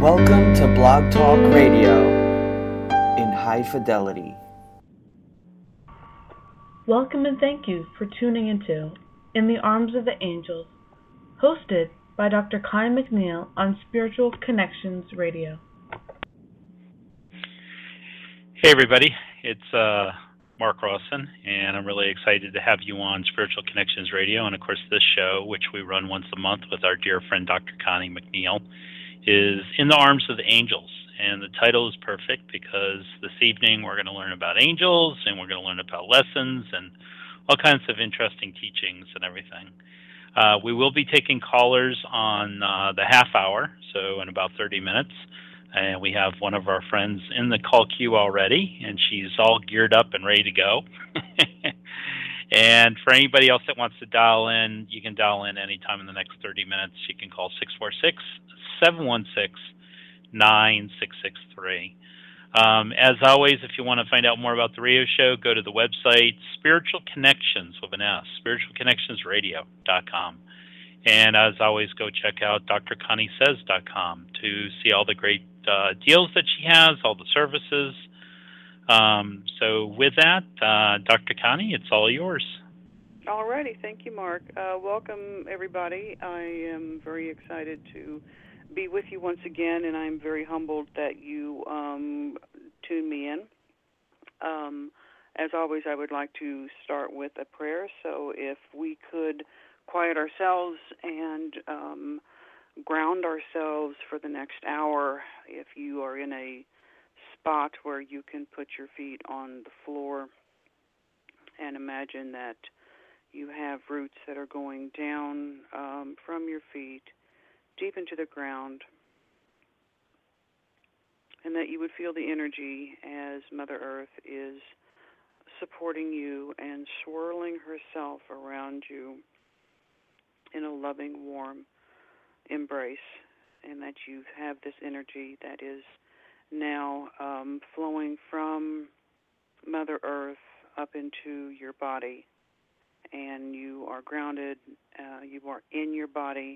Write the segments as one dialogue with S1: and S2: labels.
S1: Welcome to Blog Talk Radio in high fidelity.
S2: Welcome and thank you for tuning into In the Arms of the Angels, hosted by Dr. Connie McNeil on Spiritual Connections Radio.
S3: Hey everybody, it's Mark Rawson, and I'm really excited to have you on Spiritual Connections Radio. And of course, this show, which we run once a month with our dear friend Dr. Connie McNeil, is In the Arms of the Angels. And the title is perfect because this evening we're going to learn about angels, and we're going to learn about lessons and all kinds of interesting teachings and everything. We will be taking callers on the half hour, so in about 30 minutes. And we have one of our friends in the call queue already, and she's all geared up and ready to go. And for anybody else that wants to dial in, you can dial in anytime in the next 30 minutes. You can call 646-716-9663. As always, if you want to find out more about the radio show, go to the website, Spiritual Connections with an S, spiritualconnectionsradio.com. And as always, go check out drconniesays.com to see all the great deals that she has, all the services. So with that, Dr. Connie, it's all yours.
S4: All righty. Thank you, Mark. Welcome, everybody. I am very excited to be with you once again, and I'm very humbled that you tuned me in. As always, I would like to start with a prayer. So if we could quiet ourselves and ground ourselves for the next hour. If you are in a spot where you can put your feet on the floor and imagine that you have roots that are going down from your feet deep into the ground, and that you would feel the energy as Mother Earth is supporting you and swirling herself around you in a loving, warm embrace, and that you have this energy that is now flowing from Mother Earth up into your body, and you are grounded, you are in your body.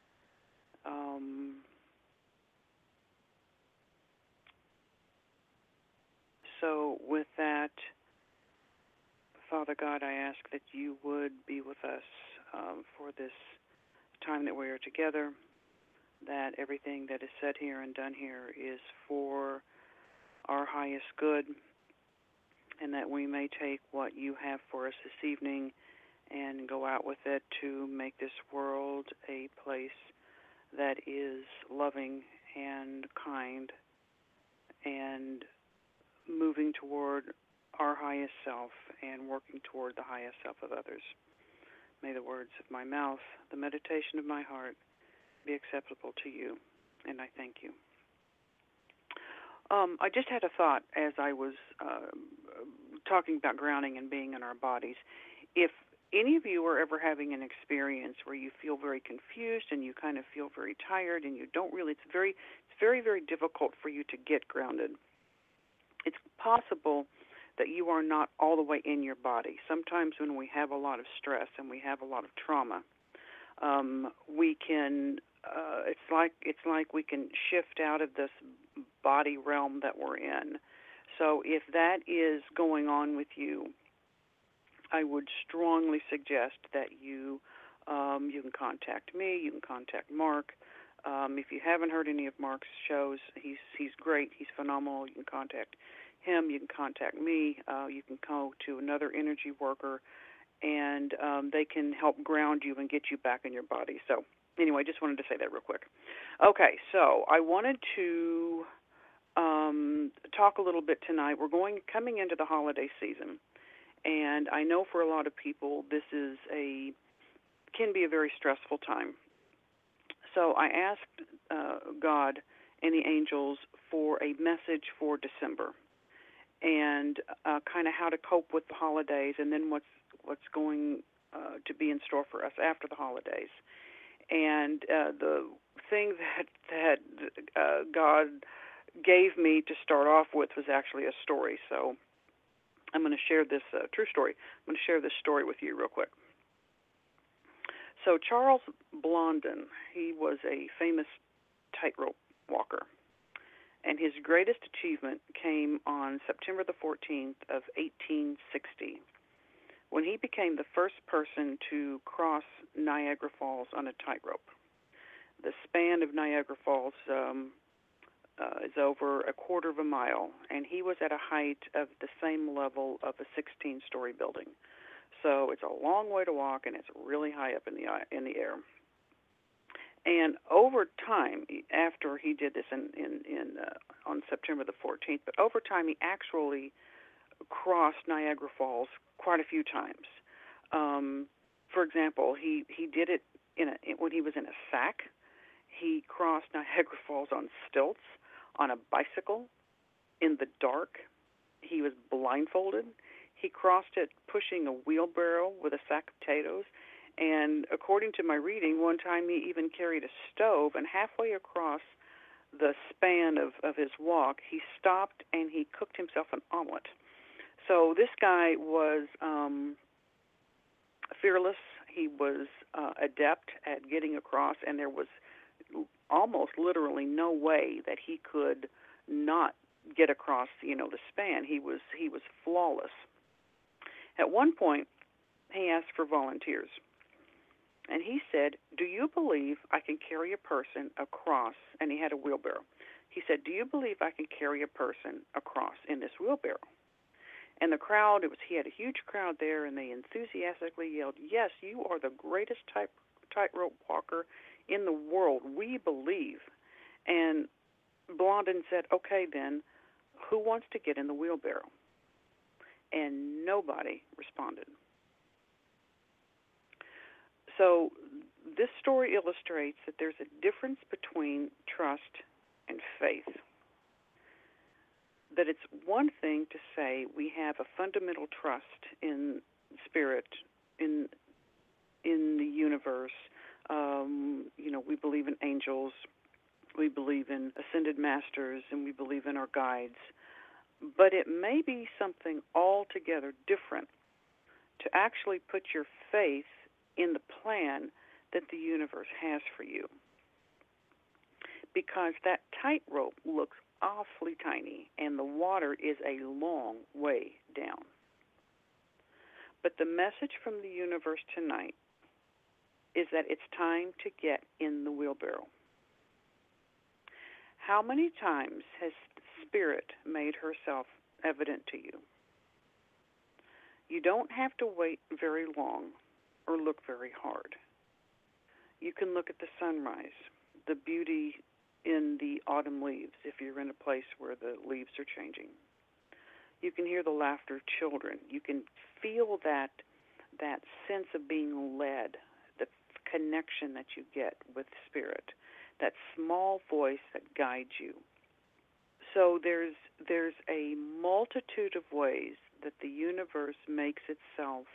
S4: So with that, Father God, I ask that you would be with us for this time that we are together, that everything that is said here and done here is for our highest good, and that we may take what you have for us this evening and go out with it to make this world a place that is loving and kind and moving toward our highest self and working toward the highest self of others. May the words of my mouth, the meditation of my heart, be acceptable to you, and I thank you. I just had a thought as I was talking about grounding and being in our bodies. If any of you are ever having an experience where you feel very confused and you kind of feel very tired and you don't really, it's very, very difficult for you to get grounded. It's possible that you are not all the way in your body. Sometimes when we have a lot of stress and we have a lot of trauma, we can. It's like we can shift out of this body realm that we're in. So if that is going on with you, I would strongly suggest that you can contact me. You can contact Mark. If you haven't heard any of Mark's shows, he's great. He's phenomenal. You can contact him. You can contact me. You can go to another energy worker, and they can help ground you and get you back in your body. So anyway, I just wanted to say that real quick. Okay, so I wanted to talk a little bit tonight. We're coming into the holiday season, and I know for a lot of people this can be a very stressful time. So I asked God and the angels for a message for December, and kind of how to cope with the holidays, and then what's going to be in store for us after the holidays. And the thing that God gave me to start off with was actually a story. So I'm going to share this true story. I'm going to share this story with you real quick. So Charles Blondin, he was a famous tightrope walker. And his greatest achievement came on September the 14th of 1860, when he became the first person to cross Niagara Falls on a tightrope. The span of Niagara Falls is over a quarter of a mile, and he was at a height of the same level of a 16-story building. So it's a long way to walk, and it's really high up in the air. And over time, after he did this on September the 14th, but over time he actually crossed Niagara Falls quite a few times. For example, he did it when he was in a sack. He crossed Niagara Falls on stilts, on a bicycle, in the dark. He was blindfolded. He crossed it pushing a wheelbarrow with a sack of potatoes. And according to my reading, one time he even carried a stove, and halfway across the span of his walk, he stopped and he cooked himself an omelet. So this guy was fearless. He was adept at getting across, and there was almost literally no way that he could not get across, the span. He was flawless. At one point, he asked for volunteers. And he said, "Do you believe I can carry a person across?" And he had a wheelbarrow. He said, "Do you believe I can carry a person across in this wheelbarrow?" And the crowd, he had a huge crowd there, and they enthusiastically yelled, "Yes, you are the greatest tightrope walker in the world. We believe." And Blondin said, "Okay, then, who wants to get in the wheelbarrow?" And nobody responded. So this story illustrates that there's a difference between trust and faith. That it's one thing to say we have a fundamental trust in spirit, in the universe. We believe in angels, we believe in ascended masters, and we believe in our guides. But it may be something altogether different to actually put your faith in the plan that the universe has for you. Because that tightrope looks awfully tiny, and the water is a long way down. But the message from the universe tonight is that it's time to get in the wheelbarrow. How many times has Spirit made herself evident to you? You don't have to wait very long or look very hard. You can look at the sunrise, the beauty in the autumn leaves if you're in a place where the leaves are changing. You can hear the laughter of children. You can feel that sense of being led, the connection that you get with Spirit, that small voice that guides you. So there's a multitude of ways that the universe makes itself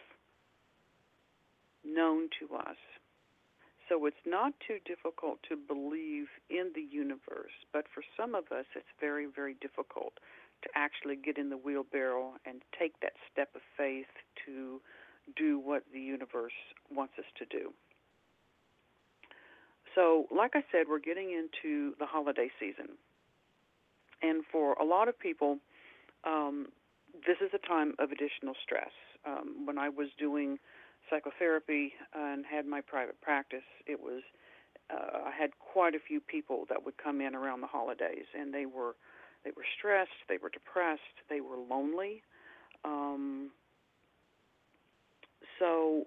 S4: known to us. So it's not too difficult to believe in the universe, but for some of us it's very, very difficult to actually get in the wheelbarrow and take that step of faith to do what the universe wants us to do. So, like I said, we're getting into the holiday season. And for a lot of people, this is a time of additional stress. When I was doing psychotherapy and had my private practice, I had quite a few people that would come in around the holidays, and they were stressed, they were depressed, they were lonely. So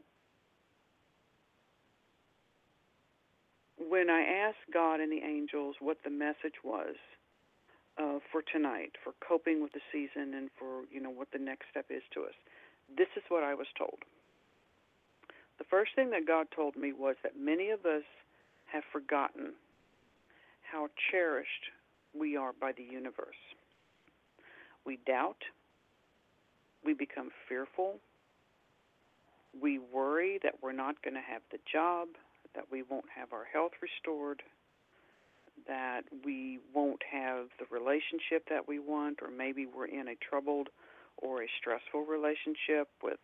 S4: when I asked God and the angels what the message was for tonight, for coping with the season, and for what the next step is to us, this is what I was told. The first thing that God told me was that many of us have forgotten how cherished we are by the universe. We doubt. We become fearful. We worry that we're not going to have the job, that we won't have our health restored, that we won't have the relationship that we want, or maybe we're in a troubled or a stressful relationship with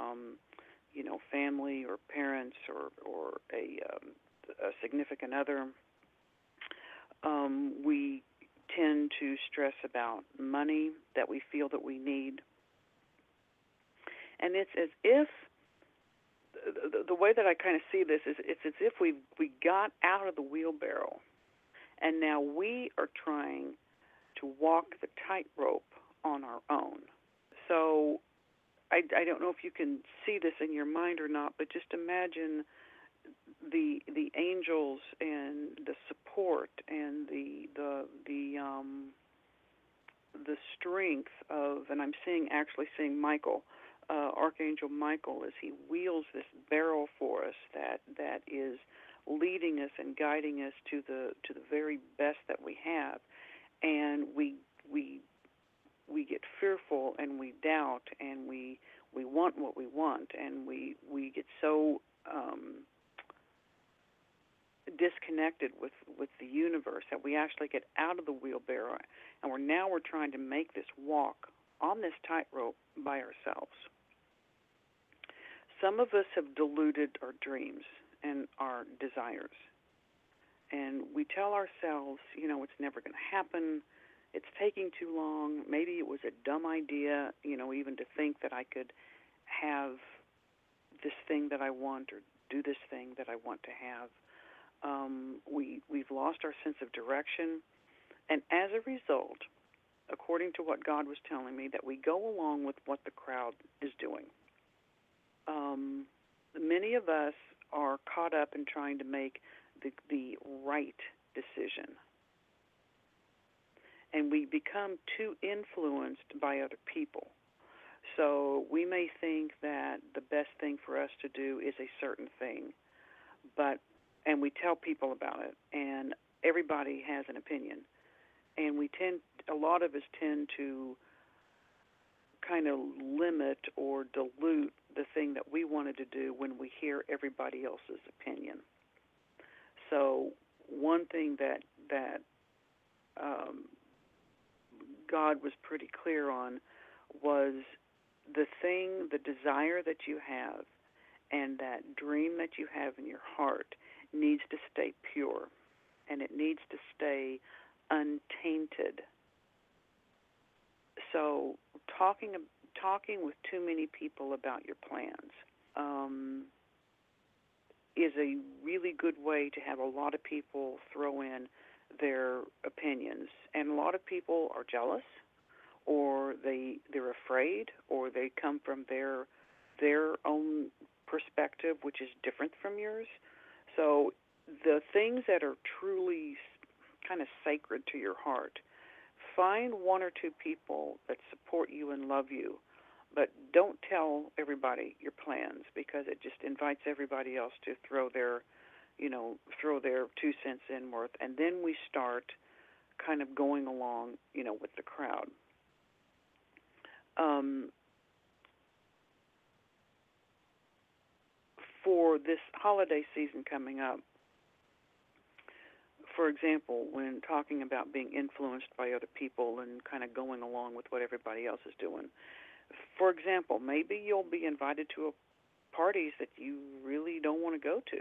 S4: family or parents or a significant other. We tend to stress about money that we feel that we need. And it's as if, the way that I kind of see this is, it's as if we got out of the wheelbarrow, and now we are trying to walk the tightrope on our own. So I don't know if you can see this in your mind or not, but just imagine the angels and the support and the strength of, and I'm actually seeing Michael, Archangel Michael, as he wheels this barrel for us that is leading us and guiding us to the very best that we have, and we get fearful and we doubt and we want what we want, and we get so disconnected with the universe that we actually get out of the wheelbarrow, and we're trying to make this walk on this tightrope by ourselves. Some of us have diluted our dreams and our desires, and we tell ourselves, it's never going to happen, it's taking too long, maybe it was a dumb idea, even to think that I could have this thing that I want or do this thing that I want to have. We've lost our sense of direction, and as a result, according to what God was telling me, that we go along with what the crowd is doing. Many of us are caught up in trying to make the right decision, and we become too influenced by other people. So we may think that the best thing for us to do is a certain thing, and we tell people about it, and everybody has an opinion, and a lot of us tend to kind of limit or dilute the thing that we wanted to do when we hear everybody else's opinion. So one thing that God was pretty clear on was the desire that you have and that dream that you have in your heart needs to stay pure, and it needs to stay untainted. So talking with too many people about your plans is a really good way to have a lot of people throw in their opinions, and a lot of people are jealous, or they're afraid, or they come from their own perspective, which is different from yours. So the things that are truly kind of sacred to your heart, find one or two people that support you and love you, but don't tell everybody your plans, because it just invites everybody else to throw their 2 cents in worth, and then we start kind of going along, with the crowd. For this holiday season coming up, for example, when talking about being influenced by other people and kind of going along with what everybody else is doing, for example, maybe you'll be invited to parties that you really don't want to go to.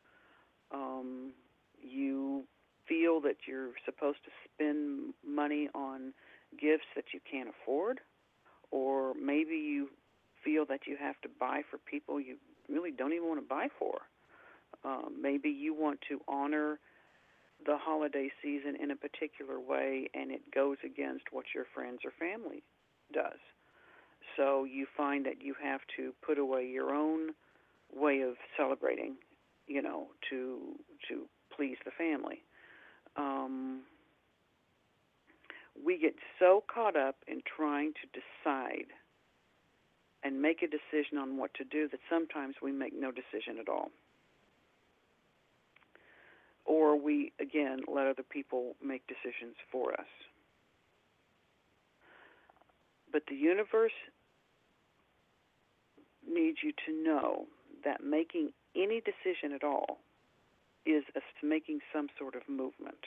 S4: You feel that you're supposed to spend money on gifts that you can't afford, or maybe you feel that you have to buy for people you really don't even want to buy for. Maybe you want to honor the holiday season in a particular way, and it goes against what your friends or family does. So you find that you have to put away your own way of celebrating, to please the family. We get so caught up in trying to decide and make a decision on what to do that sometimes we make no decision at all. Or we, again, let other people make decisions for us. But the universe needs you to know that making any decision at all is making some sort of movement.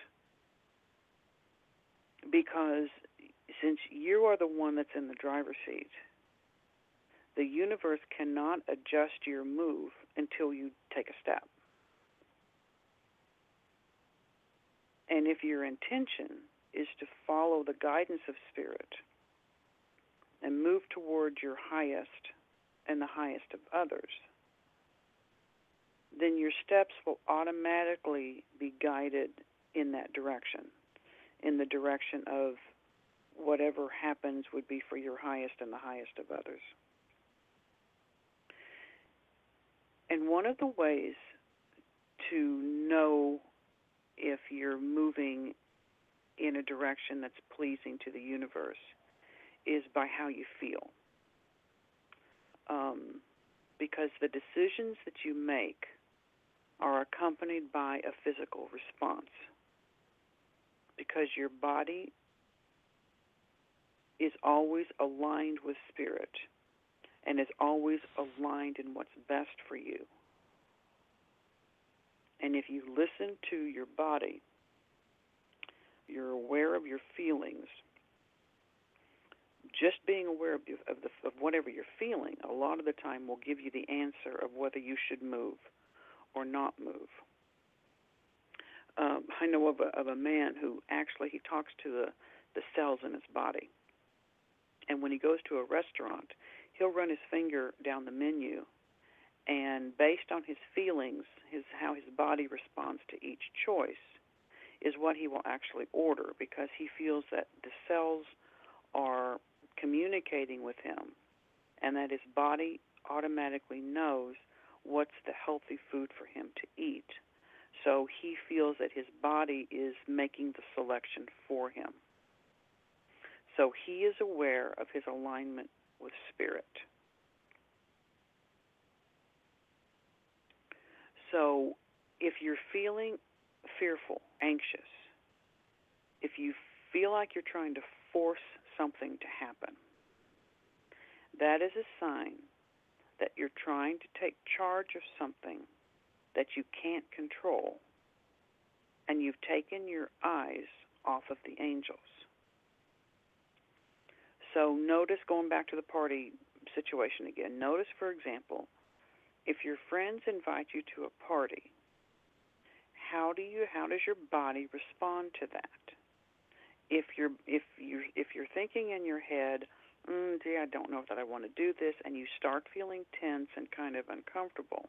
S4: Because since you are the one that's in the driver's seat, the universe cannot adjust your move until you take a step. And if your intention is to follow the guidance of Spirit and move toward your highest and the highest of others, then your steps will automatically be guided in that direction, in the direction of whatever happens would be for your highest and the highest of others. And one of the ways to know if you're moving in a direction that's pleasing to the universe is by how you feel. Because the decisions that you make are accompanied by a physical response. Because your body is always aligned with Spirit and is always aligned in what's best for you. And if you listen to your body, you're aware of your feelings. Just being aware of whatever you're feeling, a lot of the time will give you the answer of whether you should move or not move. I know of a man who actually, he talks to the cells in his body. And when he goes to a restaurant, he'll run his finger down the menu, and based on his feelings, how his body responds to each choice is what he will actually order, because he feels that the cells are communicating with him and that his body automatically knows what's the healthy food for him to eat. So he feels that his body is making the selection for him. So he is aware of his alignment with Spirit. So if you're feeling fearful, anxious, if you feel like you're trying to force something to happen, that is a sign that you're trying to take charge of something that you can't control, and you've taken your eyes off of the angels. So notice, going back to the party situation again, notice, for example, if your friends invite you to a party, how does your body respond to that? If you're thinking in your head, gee, I don't know that I want to do this, and you start feeling tense and kind of uncomfortable,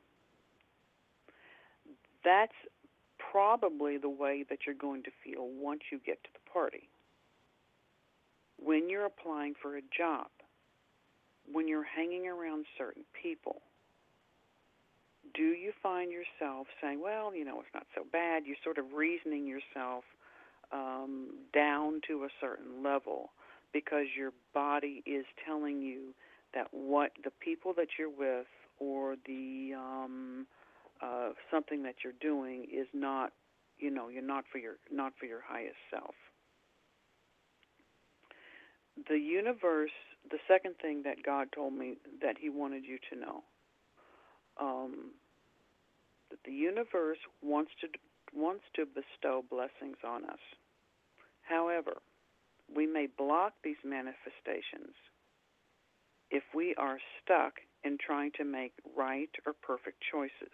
S4: that's probably the way that you're going to feel once you get to the party. When you're applying for a job, when you're hanging around certain people, do you find yourself saying, well, it's not so bad? You're sort of reasoning yourself down to a certain level because your body is telling you that what the people that you're with or the something that you're doing is not, you're not for your highest self. The universe, the second thing that God told me that He wanted you to know, that the universe wants to bestow blessings on us. However, we may block these manifestations if we are stuck in trying to make right or perfect choices.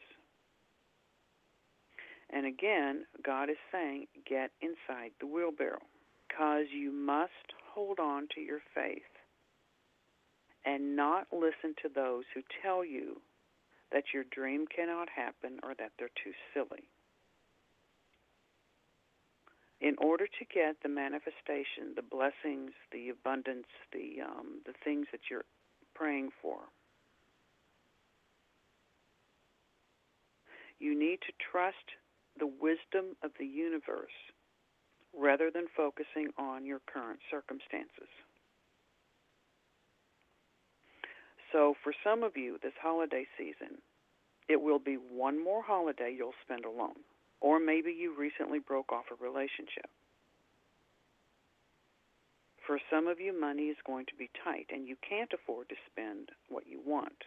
S4: And again, God is saying, get inside the wheelbarrow, because you must hold on to your faith and not listen to those who tell you that your dream cannot happen or that they're too silly. In order to get the manifestation, the blessings, the abundance, the things that you're praying for, you need to trust the wisdom of the universe rather than focusing on your current circumstances. So for some of you, this holiday season, it will be one more holiday you'll spend alone. Or maybe you recently broke off a relationship. For some of you, money is going to be tight, and you can't afford to spend what you want.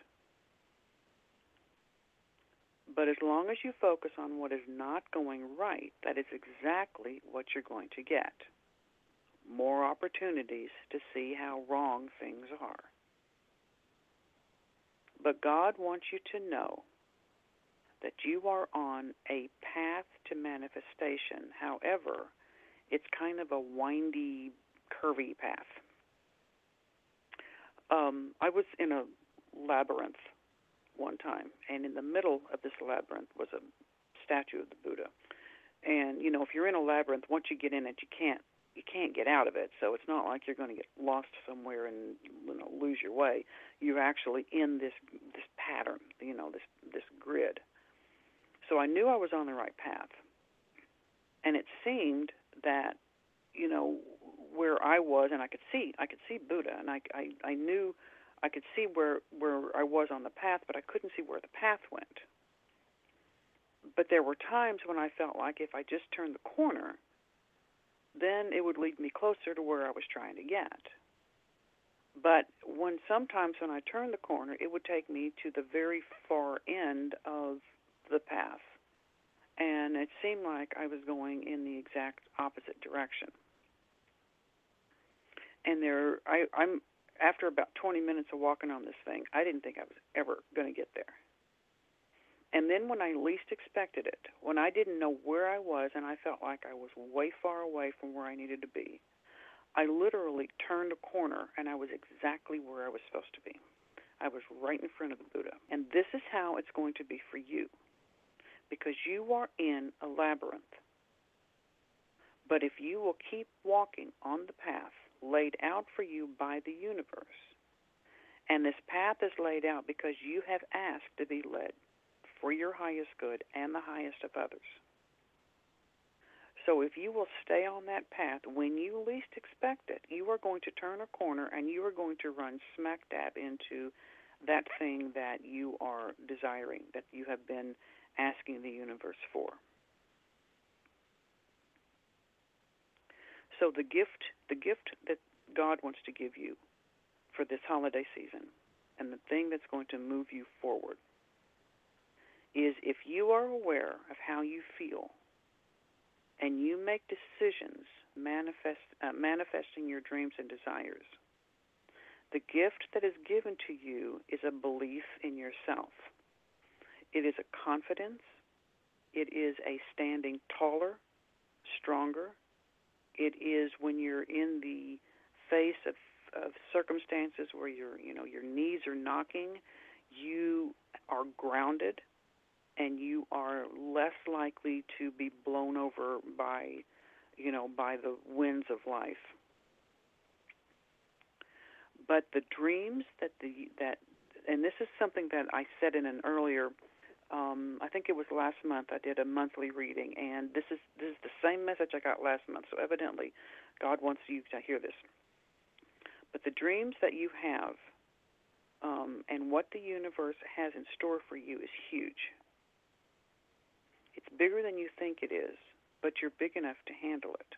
S4: But as long as you focus on what is not going right, that is exactly what you're going to get. More opportunities to see how wrong things are. But God wants you to know that you are on a path to manifestation. However, It's kind of a windy, curvy path. I was in a labyrinth one time, and in the middle of this labyrinth was a statue of the Buddha. And if you're in a labyrinth, once you get in it, you can't get out of it. So it's not like you're going to get lost somewhere and lose your way. You're actually in this pattern, this grid. So I knew I was on the right path, and it seemed that where I was, and I could see Buddha, and I knew I could see where I was on the path, but I couldn't see where the path went. But there were times when I felt like if I just turned the corner, then it would lead me closer to where I was trying to get. But sometimes when I turned the corner, it would take me to the very far end of the path, and it seemed like I was going in the exact opposite direction. And I'm after about 20 minutes of walking on this thing, I didn't think I was ever going to get there. And then when I least expected it, when I didn't know where I was and I felt like I was way far away from where I needed to be, I literally turned a corner and I was exactly where I was supposed to be. I was right in front of the Buddha. And this is how it's going to be for you, because you are in a labyrinth. But if you will keep walking on the path laid out for you by the universe, and this path is laid out because you have asked to be led for your highest good and the highest of others. So if you will stay on that path, when you least expect it, you are going to turn a corner and you are going to run smack dab into that thing that you are desiring, that you have been asking the universe for. So the gift that God wants to give you for this holiday season, and the thing that's going to move you forward, is if you are aware of how you feel and you make decisions manifesting your dreams and desires, the gift that is given to you is a belief in yourself. It is a confidence. It is a standing taller, stronger. It is when you're in the face of circumstances where your knees are knocking, you are grounded, and you are less likely to be blown over by the winds of life. But the dreams that and this is something that I said in an earlier, I think it was last month, I did a monthly reading, and this is the same message I got last month, so evidently God wants you to hear this. But the dreams that you have and what the universe has in store for you is huge. It's bigger than you think it is, but you're big enough to handle it.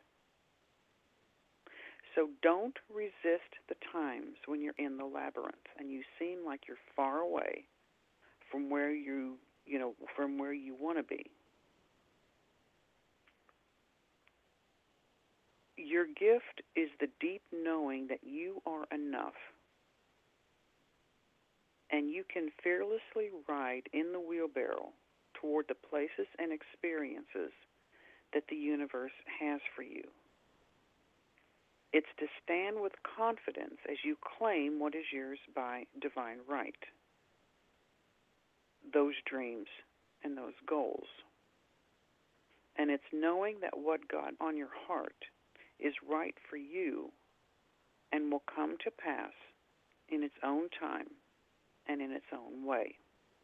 S4: So don't resist the times when you're in the labyrinth and you seem like you're far away from where you want to be. Your gift is the deep knowing that you are enough, and you can fearlessly ride in the wheelbarrow toward the places and experiences that the universe has for you. It's to stand with confidence as you claim what is yours by divine right, those dreams and those goals. And it's knowing that what God on your heart is right for you and will come to pass in its own time and in its own way.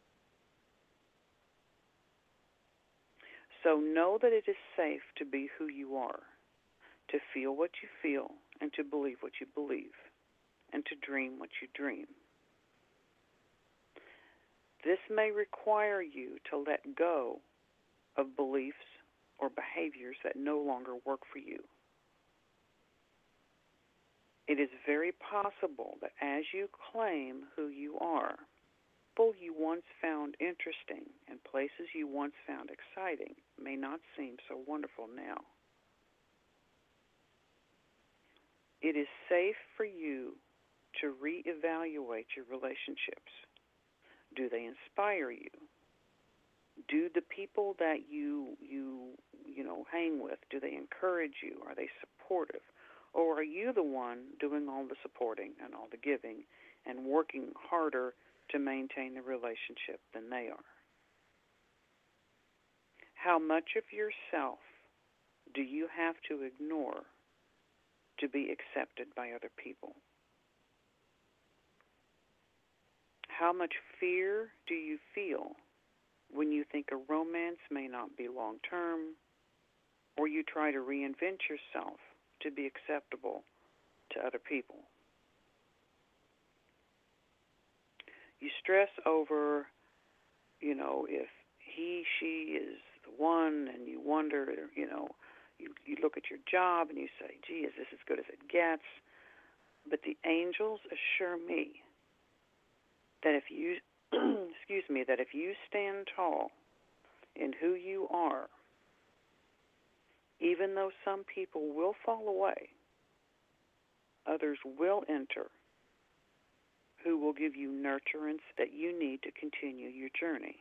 S4: So know that it is safe to be who you are, to feel what you feel, and to believe what you believe, and to dream what you dream. This may require you to let go of beliefs or behaviors that no longer work for you. It is very possible that as you claim who you are, people you once found interesting and places you once found exciting may not seem so wonderful now. It is safe for you to reevaluate your relationships. Do they inspire you? Do the people that you hang with, do they encourage you? Are they supportive? Or are you the one doing all the supporting and all the giving and working harder to maintain the relationship than they are? How much of yourself do you have to ignore to be accepted by other people? How much fear do you feel when you think a romance may not be long-term, or you try to reinvent yourself to be acceptable to other people? You stress over, if he, she is the one, and you wonder, you look at your job and you say, gee, is this as good as it gets? But the angels assure me that if you, that if you stand tall in who you are, even though some people will fall away, others will enter who will give you nurturance that you need to continue your journey.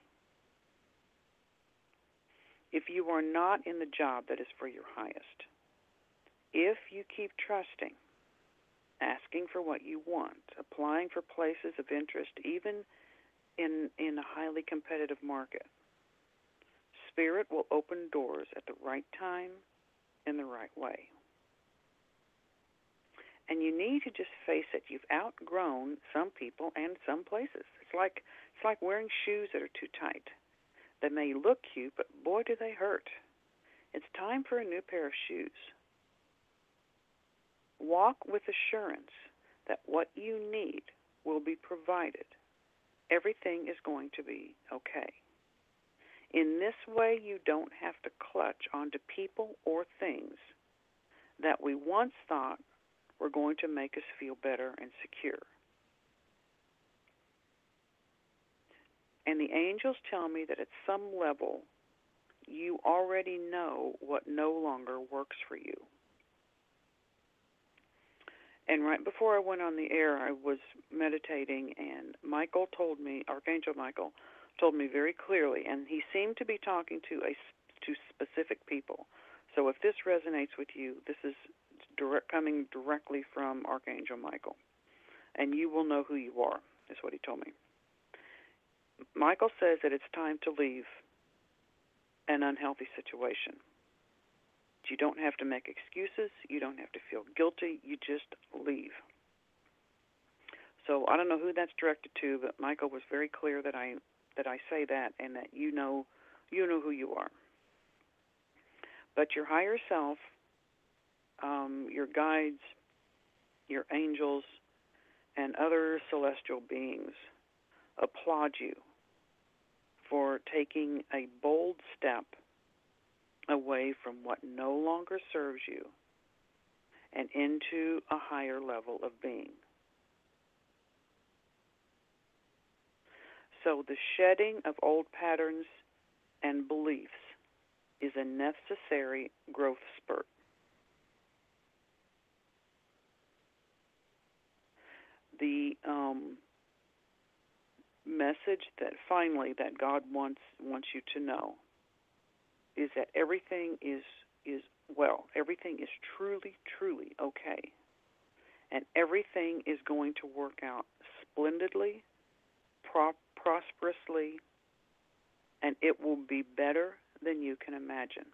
S4: If you are not in the job that is for your highest, if you keep trusting, asking for what you want, applying for places of interest, even in a highly competitive market, Spirit will open doors at the right time in the right way. And you need to just face it. You've outgrown some people and some places. It's like wearing shoes that are too tight. They may look cute, but boy, do they hurt. It's time for a new pair of shoes. Walk with assurance that what you need will be provided. Everything is going to be okay. In this way, you don't have to clutch onto people or things that we once thought were going to make us feel better and secure. And the angels tell me that at some level, you already know what no longer works for you. And right before I went on the air, I was meditating, and Archangel Michael told me very clearly, and he seemed to be talking to specific people. So if this resonates with you, this is coming directly from Archangel Michael, and you will know who you are, is what he told me. Michael says that it's time to leave an unhealthy situation. You don't have to make excuses. You don't have to feel guilty. You just leave. So I don't know who that's directed to, but Michael was very clear that I say that, and that you know who you are. But your higher self, your guides, your angels, and other celestial beings applaud you for taking a bold step away from what no longer serves you and into a higher level of being. So the shedding of old patterns and beliefs is a necessary growth spurt. The message that finally that God wants you to know is that everything is well. Everything is truly, truly okay. And everything is going to work out splendidly, prosperously, and it will be better than you can imagine.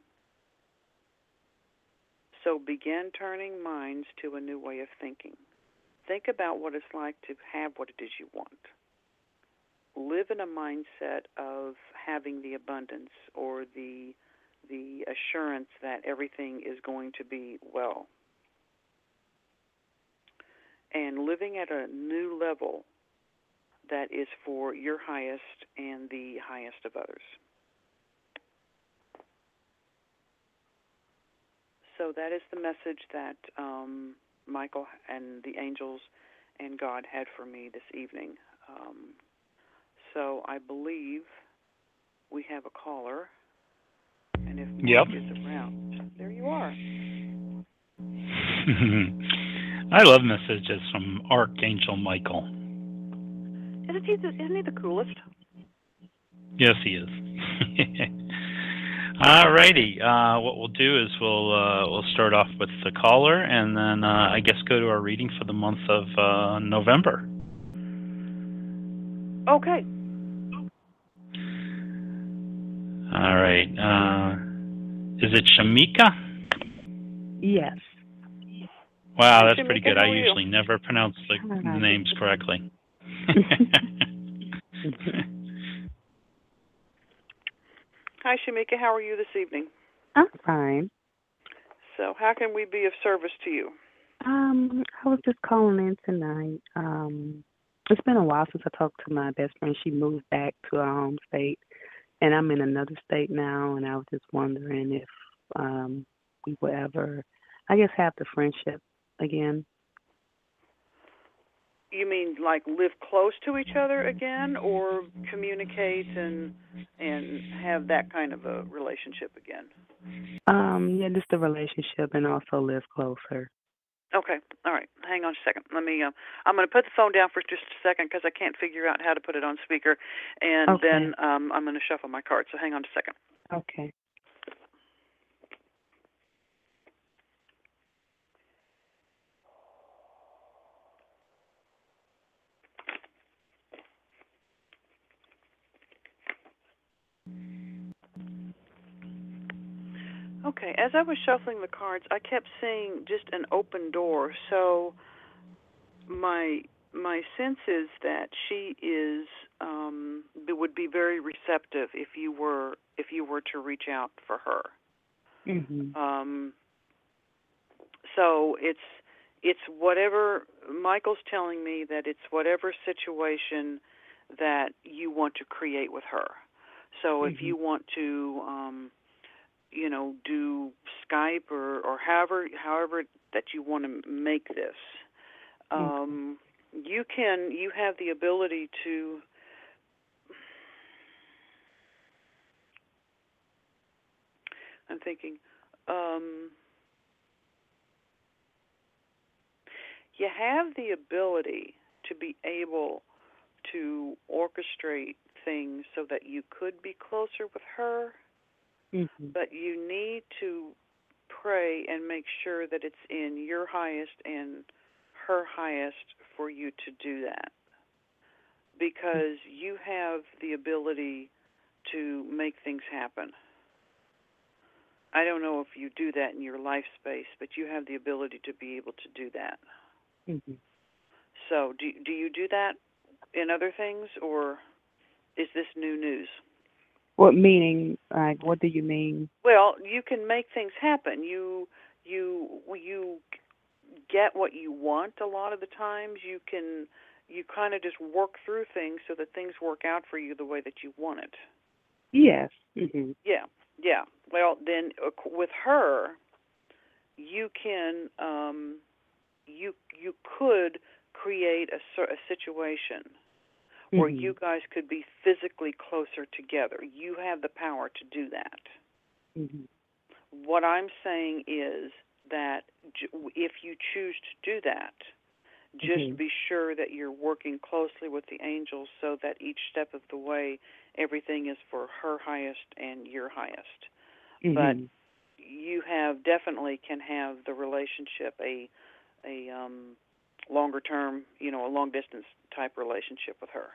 S4: So begin turning minds to a new way of thinking. Think about what it's like to have what it is you want. Live in a mindset of having the abundance or the assurance that everything is going to be well. And living at a new level that is for your highest and the highest of others. So that is the message that Michael and the angels and God had for me this evening. So I believe we have a caller. And if Mark is around, there you are.
S3: I love messages from Archangel Michael.
S4: Isn't he the coolest?
S3: Yes, he is. All righty. What we'll do is we'll start off with the caller, and then I guess go to our reading for the month of November.
S4: Okay.
S3: All right. Is it Shamika?
S5: Yes.
S3: Wow,
S4: Hi,
S3: that's
S4: Shamika,
S3: pretty good.
S4: how
S3: I
S4: are you?
S3: usually never pronounce the names correctly.
S4: Hi, Shamika, how are you this evening?
S5: I'm fine.
S4: So, how can we be of service to you?
S5: I was just calling in tonight. It's been a while since I talked to my best friend. She moved back to our home state, and I'm in another state now, and I was just wondering if we would ever, I guess, have the friendship again.
S4: You mean like live close to each other again, or communicate and have that kind of a relationship again?
S5: Yeah, just the relationship and also live closer.
S4: Okay, all right. Hang on a second. Let me. I'm going to put the phone down for just a second because I can't figure out how to put it on speaker, and then I'm going to shuffle my cards. So hang on a second.
S5: Okay.
S4: Okay, as I was shuffling the cards, I kept seeing just an open door. So my sense is that she is would be very receptive if you were to reach out for her.
S5: Mhm.
S4: So it's whatever Michael's telling me, that it's whatever situation that you want to create with her. So if you want to do Skype or however that you want to make this, you have the ability to I'm thinking you have the ability to be able to orchestrate things so that you could be closer with her, but you need to pray and make sure that it's in your highest and her highest for you to do that, because you have the ability to make things happen. I don't know if you do that in your life space, but you have the ability to be able to do that. So do you do that in other things, or is this new news?
S5: What meaning? Like, what do you mean?
S4: Well, you can make things happen. You get what you want a lot of the times. You kind of just work through things so that things work out for you the way that you want it.
S5: Yes.
S4: Yeah. Well, then with her, you can you could create a situation where you guys could be physically closer together. You have the power to do that. What I'm saying is that if you choose to do that, just be sure that you're working closely with the angels so that each step of the way, everything is for her highest and your highest. But you definitely can have the relationship a longer term, a long distance type relationship with her.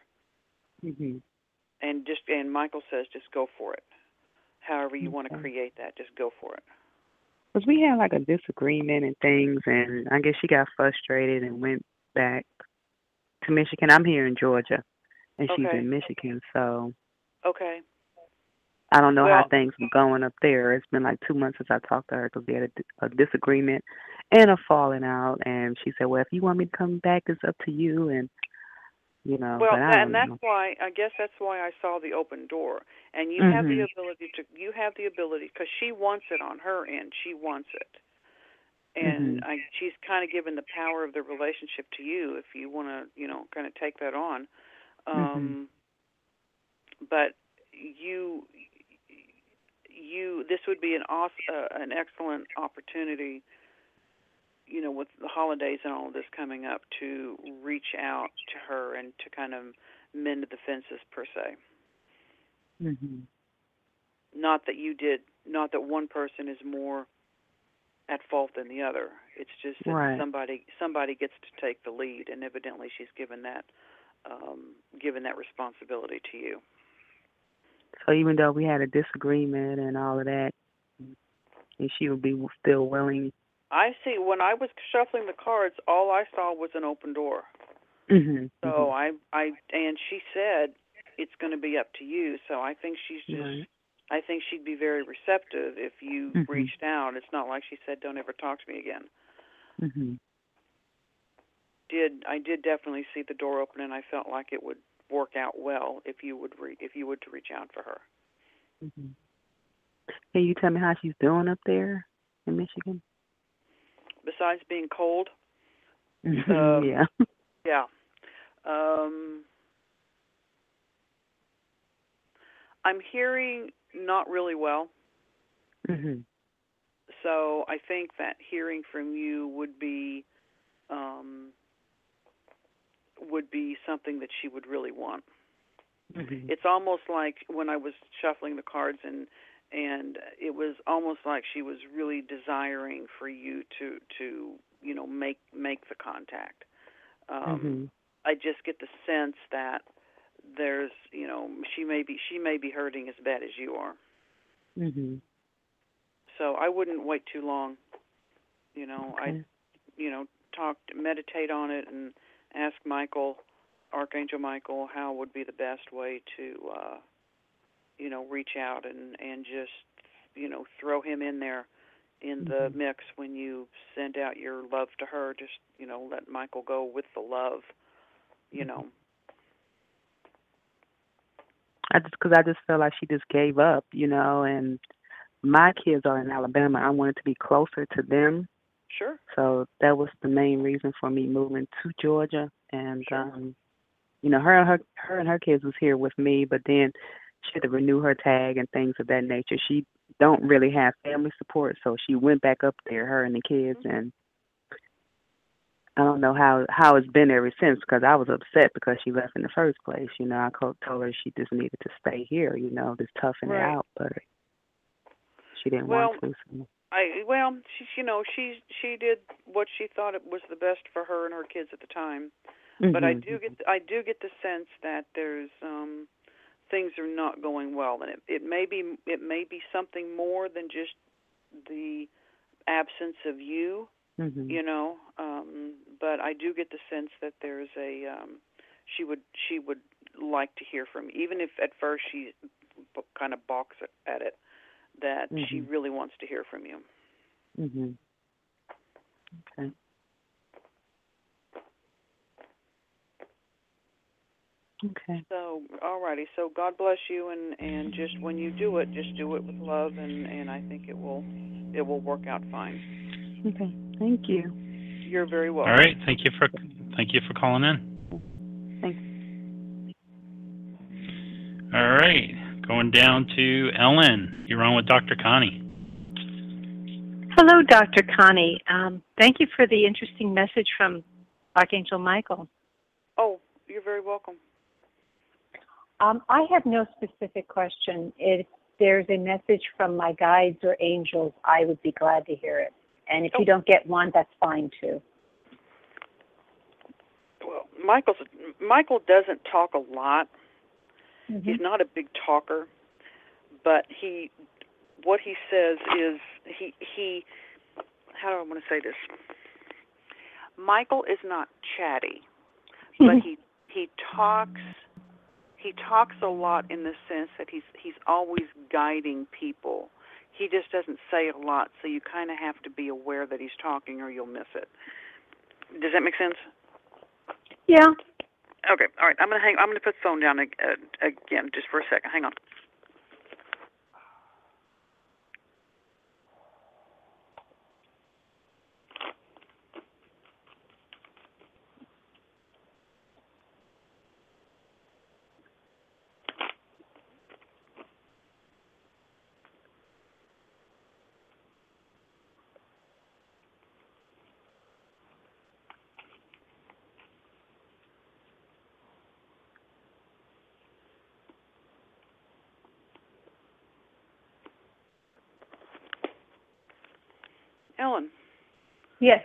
S4: And Michael says just go for it. However you want to create that, just go for it.
S5: Because we had like a disagreement and things, and I guess she got frustrated and went back to Michigan. I'm here in Georgia, and she's in Michigan, so I don't know how things are going up there. It's been like 2 months since I talked to her because we had a disagreement and a falling out, and she said, well, if you want me to come back, it's up to you, and
S4: Well,
S5: but I don't
S4: that's
S5: know.
S4: why I saw the open door, and you have the ability because she wants it on her end. She wants it, and she's kind of given the power of the relationship to you if you want to, kind of take that on. But this would be an excellent opportunity, with the holidays and all of this coming up, to reach out to her and to kind of mend the fences per se.
S5: Mhm.
S4: Not that you did, not that one person is more at fault than the other. It's just that
S5: Right.
S4: somebody gets to take the lead, and evidently she's given that responsibility to you.
S5: So even though we had a disagreement and all of that, and she would be still willing.
S4: I see. When I was shuffling the cards, all I saw was an open door.
S5: Mhm.
S4: So and she said it's going to be up to you. So I think
S5: Right.
S4: I think she'd be very receptive if you
S5: Mhm.
S4: reached out. It's not like she said, "Don't ever talk to me again."
S5: Mhm.
S4: I did definitely see the door open, and I felt like it would work out well if you would to reach out for her.
S5: Mhm. Can you tell me how she's doing up there in Michigan?
S4: Besides being cold,
S5: Yeah.
S4: yeah. I'm hearing not really well.
S5: Mhm.
S4: So I think that hearing from you would be something that she would really want.
S5: Mhm.
S4: It's almost like when I was shuffling the cards, and it was almost like she was really desiring for you to make the contact.
S5: Mhm.
S4: I just get the sense that there's she may be hurting as bad as you are.
S5: Mhm.
S4: So I wouldn't wait too long.
S5: Okay.
S4: Meditate on it, and ask Michael, Archangel Michael, how would be the best way to, reach out and just, throw him in there in the mix when you send out your love to her. Just, let Michael go with the love,
S5: Because I just felt like she just gave up, and my kids are in Alabama. I wanted to be closer to them.
S4: Sure.
S5: So that was the main reason for me moving to Georgia. And
S4: Sure.
S5: her and her kids was here with me, but then she had to renew her tag and things of that nature. She don't really have family support, so she went back up there, her and the kids, and I don't know how it's been ever since, because I was upset because she left in the first place. I told her she just needed to stay here, just toughen it
S4: Right.
S5: out, but she didn't
S4: Well,
S5: want to. So.
S4: She did what she thought it was the best for her and her kids at the time.
S5: Mm-hmm.
S4: But I do get the sense that there's things are not going well, and it may be something more than just the absence of you,
S5: Mm-hmm.
S4: But I do get the sense that there's she would like to hear from you, even if at first she kind of balks at it. That she really wants to hear from you.
S5: Mm-hmm. Okay. Okay.
S4: So, alrighty. So God bless you, and just when you do it, just do it with love, and I think it will work out fine.
S5: Okay. Thank you.
S4: You're very welcome.
S3: All right. Thank you for calling in.
S5: Thanks.
S3: All right. Going down to Ellen. You're on with Dr. Connie.
S6: Hello, Dr. Connie. Thank you for the interesting message from Archangel Michael.
S4: Oh, you're very welcome.
S6: I have no specific question. If there's a message from my guides or angels, I would be glad to hear it. And if you don't get one, that's fine too.
S4: Well, Michael doesn't talk a lot.
S6: Mm-hmm.
S4: He's not a big talker, but what he says is he how do I want to say this? Michael is not chatty, but he talks a lot in the sense that he's always guiding people. He just doesn't say a lot, so you kind of have to be aware that he's talking or you'll miss it. Does that make sense?
S6: Yeah.
S4: Okay. All right. I'm gonna put the phone down again just for a second. Hang on. Ellen.
S6: Yes.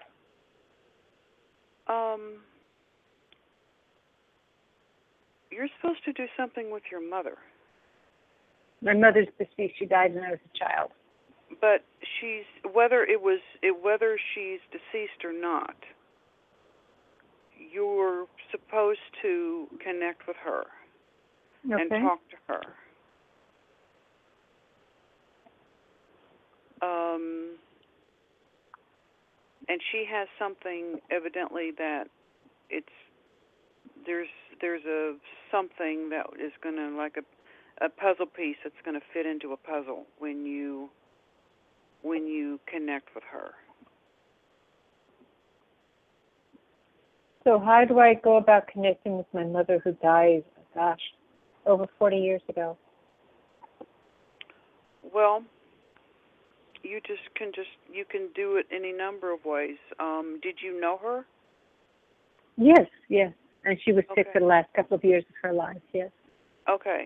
S4: You're supposed to do something with your mother.
S6: My mother's deceased. She died when I was a child.
S4: But whether she's deceased or not, you're supposed to connect with her and talk to her. And she has something evidently that there's a something that is going to, like a puzzle piece that's going to fit into a puzzle when you connect with her.
S6: So how do I go about connecting with my mother who died, over 40 years ago?
S4: Well, you can do it any number of ways. Did you know her?
S6: Yes. And she was sick for the last couple of years of her life, yes.
S4: Okay.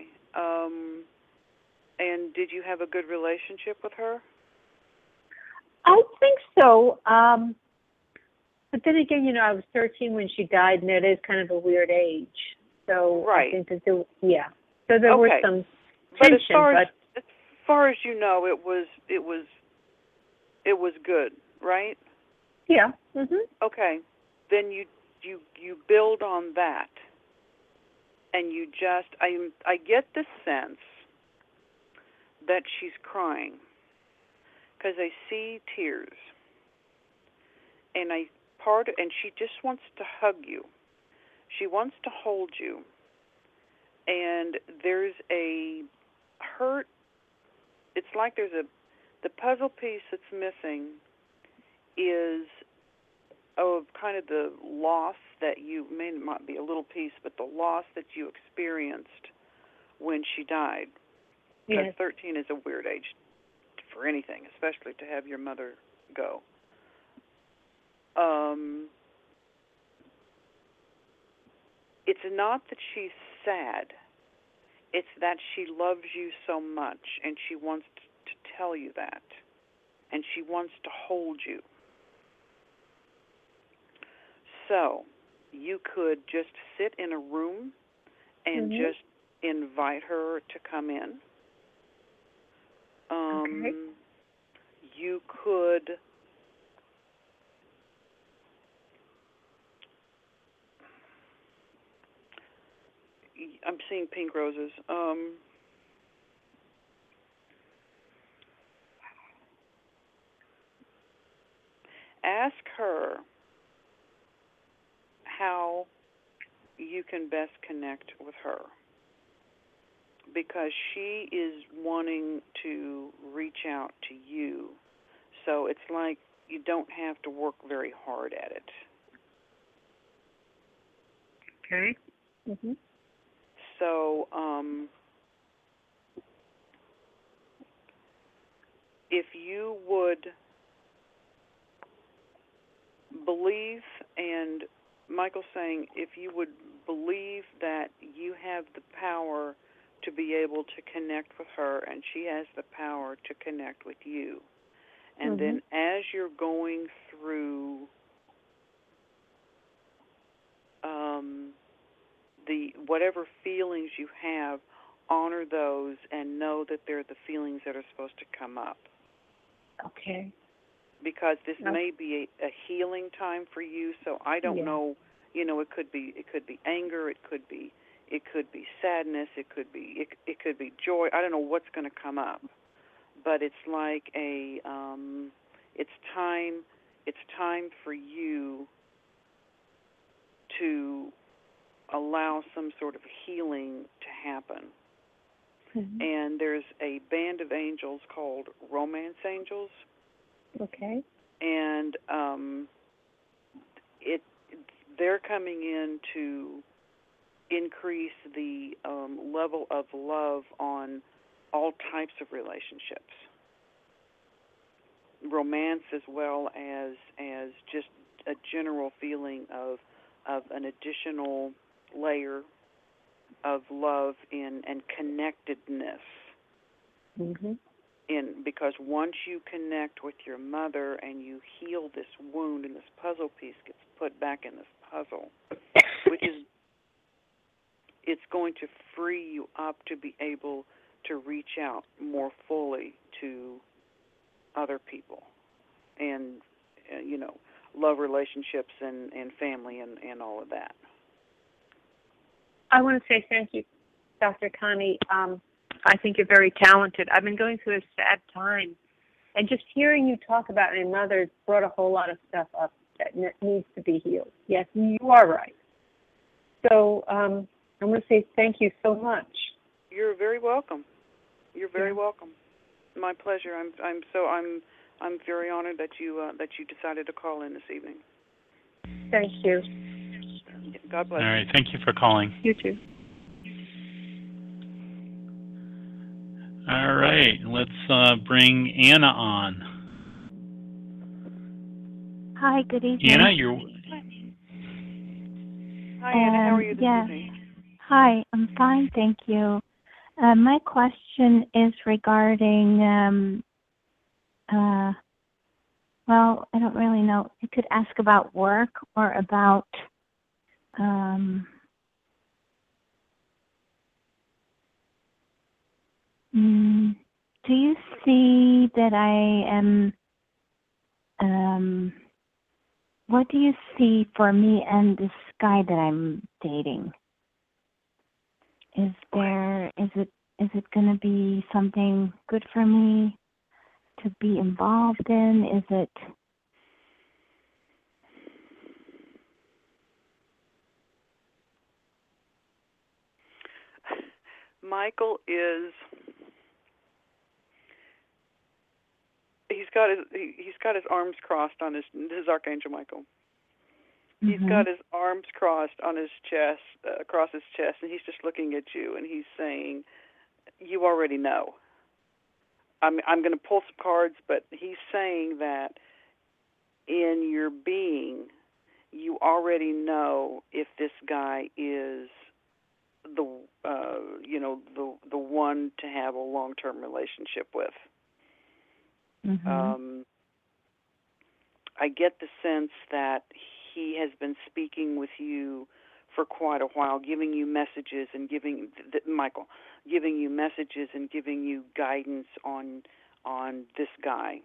S4: And did you have a good relationship with her?
S6: I think so. But then again, I was 13 when she died, and it is kind of a weird age. So
S4: right.
S6: I think that So there was some tension.
S4: As far as you know, it was good, right?
S6: Yeah. Mhm.
S4: Okay. Then you build on that, and you just I get the sense that she's crying because I see tears, and she just wants to hug you. She wants to hold you, and there's a hurt. It's like the puzzle piece that's missing is of kind of the loss that might be a little piece, but the loss that you experienced when she died. Because 13 is a weird age for anything, especially to have your mother go. It's not that she's sad. It's that she loves you so much, and she wants to tell you that, and she wants to hold you. So you could just sit in a room and just invite her to come in. You could I'm seeing pink roses. Ask her how you can best connect with her, because she is wanting to reach out to you. So it's like you don't have to work very hard at it.
S6: Okay. Mhm.
S4: So if you would believe, and Michael's saying, if you would believe that you have the power to be able to connect with her, and she has the power to connect with you. And then as you're going through the whatever feelings you have, honor those and know that they're the feelings that are supposed to come up.
S6: Okay.
S4: Because this may be a healing time for you, so I don't know. It could be anger, it could be sadness, it could be joy. I don't know what's going to come up, but it's like it's time for you to allow some sort of healing to happen. And there's a band of angels called Romance Angels.
S6: Okay.
S4: And they're coming in to increase the level of love on all types of relationships, romance as well as just a general feeling of an additional layer of love and connectedness. because once you connect with your mother and you heal this wound, and this puzzle piece gets put back in this puzzle, which is, it's going to free you up to be able to reach out more fully to other people and, love relationships and family and all of that.
S6: I want to say thank you, Dr. Connie. I think you're very talented. I've been going through a sad time, and just hearing you talk about my mother brought a whole lot of stuff up that needs to be healed. Yes, you are right. So I want to say thank you so much.
S4: You're very welcome. You're very welcome. My pleasure. I'm very honored that you decided to call in this evening.
S6: Thank you.
S4: God bless.
S3: All right. Thank you for calling.
S6: You too.
S3: All right. Let's bring Anna on.
S7: Hi, good evening.
S3: Anna, you're...
S4: Hi, Anna. How are you this evening?
S7: Hi, I'm fine, thank you. My question is regarding, well, I don't really know. You could ask about work or about, do you see that I am, what do you see for me and this guy that I'm dating? Is it going to be something good for me to be involved in? Is it?
S4: Michael is. He's got his arms crossed on his Archangel Michael. He's got his arms crossed on his chest, across his chest, and he's just looking at you, and he's saying, "You already know." I'm going to pull some cards, but he's saying that in your being, you already know if this guy is the one to have a long-term relationship with. I get the sense that he has been speaking with you for quite a while, giving you messages and giving you messages and giving you guidance on this guy.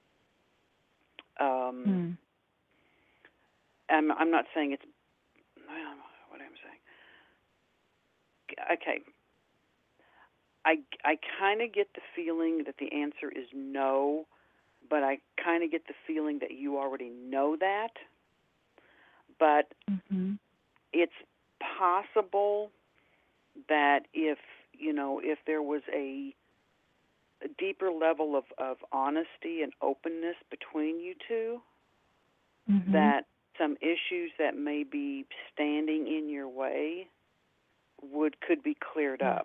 S4: I'm not saying it's what I'm saying. Okay. I kind of get the feeling that the answer is no, but I kind of get the feeling that you already know that. But it's possible that if there was a deeper level of honesty and openness between you two, that some issues that may be standing in your way could be cleared up.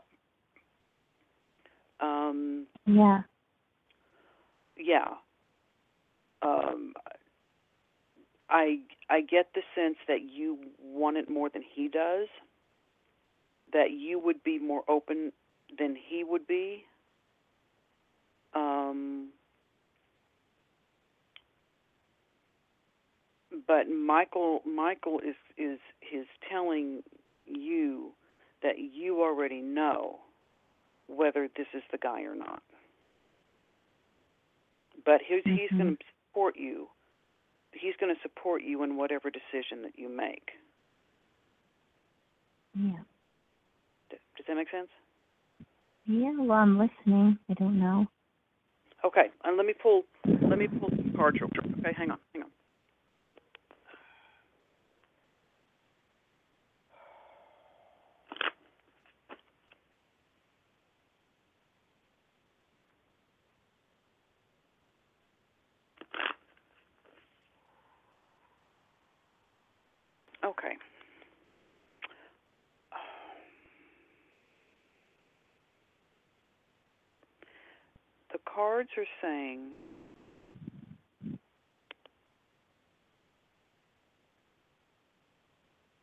S4: I get the sense that you want it more than he does, that you would be more open than he would be. But Michael is telling you that you already know whether this is the guy or not. But he's going to support you. He's going to support you in whatever decision that you make.
S7: Yeah.
S4: Does that make sense?
S7: Yeah, well, I'm listening. I don't know.
S4: Okay, and let me pull some cards real quick. Okay, hang on. Okay. The cards are saying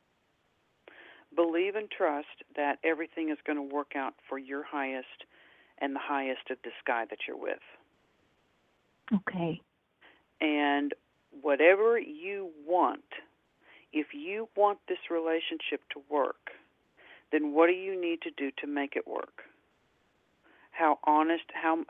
S4: believe and trust that everything is going to work out for your highest and the highest of this guy that you're with.
S7: Okay.
S4: And whatever you want, if you want this relationship to work, then what do you need to do to make it work? How honest,